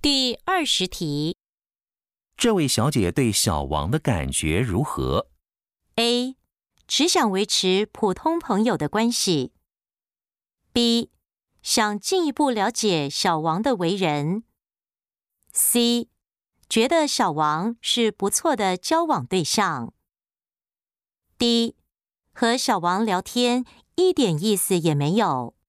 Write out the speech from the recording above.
第20题。 这位小姐对小王的感觉如何？ A. 只想维持普通朋友的关系。B. 想进一步了解小王的为人。C. 觉得小王是不错的交往对象。D. 和小王聊天一点意思也没有。